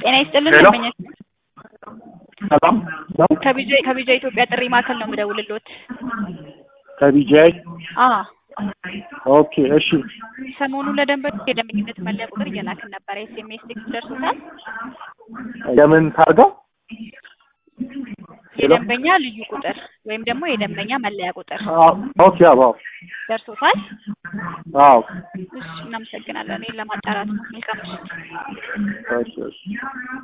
ጤና ይስጥልን ሄሎ ደንበኛ ሰላም ነው። ከቢጃ ኢትዮጵያ ጥሪ ማዕከል ነው የምደውልልዎት። ከቢጃይ አዎ ኦኬ እሺ ሰሞኑን ለደንበኞች የደንበኝነት መለያ ቁጥር እየላክን ነበር። ኤስኤምኤስ ቴክስት ደርሶታል? የምን ታርጋ የደንበኛ ልዩ ቁጥር ወይም ደግሞ የደንበኛ መለያ ቁጥር ኦኬ አዎ ደርሶታል? አዎ እሺ እናመሰግናለን። እኔን ለማጣራት ነው። መልካም ምሽት። እሺ